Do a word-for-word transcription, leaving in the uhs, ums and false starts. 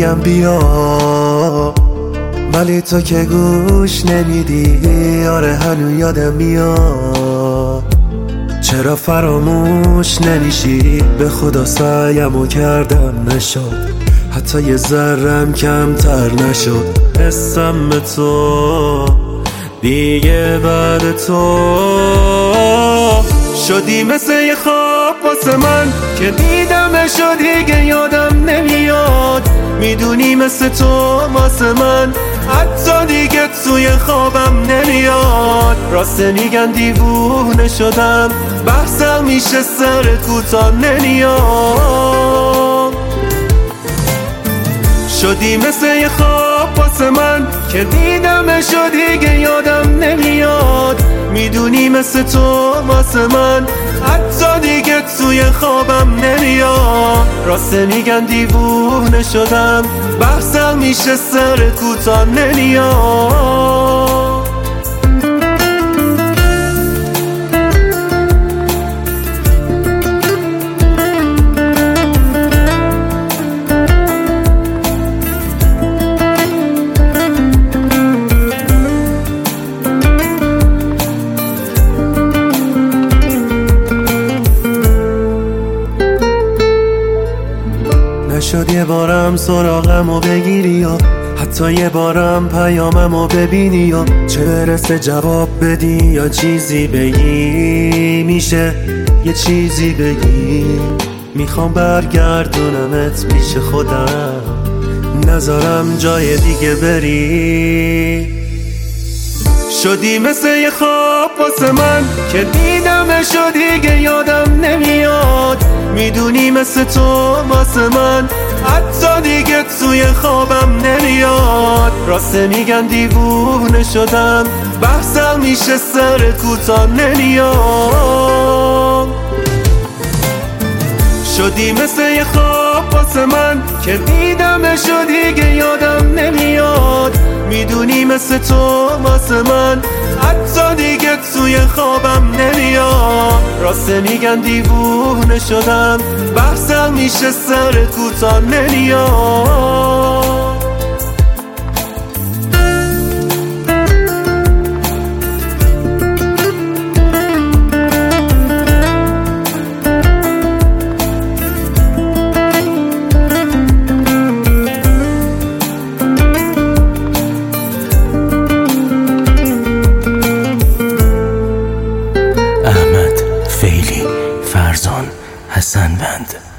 میگم بیا، ولی تو که گوش نمیدی. آره هنو یادم میاد، چرا فراموش نمیشی؟ به خدا سعیمو کردم نشد، حتی یه ذرم کمتر نشد. حسم به تو دیگه بعد تو شدی مثل یه خواب واسه من که دیدمش و دیگه یادم نمیاد. میدونی مثل تو واسه من حتی دیگه توی خوابم نمیاد. راست میگن دیوونه شدم، بحثم میشه سر کوتاه نمیاد. شدی مثل یه خواب واسه من که دیدمش و دیگه یادم نمیاد. میدونی مثل تو واسه من حتی دیگه توی خوابم نمیاد. راست میگن دیوونه شدم، بحثم میشه سر کوتاه نمیاد. نشد یه بارم سراغمو بگیری یا حتی یه بارم پیاممو ببینی، یا چه برسه جواب بدی یا چیزی بگی. میشه یه چیزی بگی، میخوام برگردونمت پیش خودم، نذارم جای دیگه بری. شدی مثل یه خواب واسه من که دیدمش و دیگه یادم نمیاد. میدونی مثل تو واسه من حتی دیگه توی خوابم نمیاد. راست میگن دیوونه شدم، بحثم میشه سر کوتاه نمیاد. شدی مثل یه خواب واسه من که دیدمش و دیگه یادم نمیاد. میدونی مثل تو واسه من حتی دیگه توی خوابم نمیاد. راست میگن دیوونه شدم، بحثم میشه سر کوتاه نمیاد. احمد فیلی فرزان حسن بند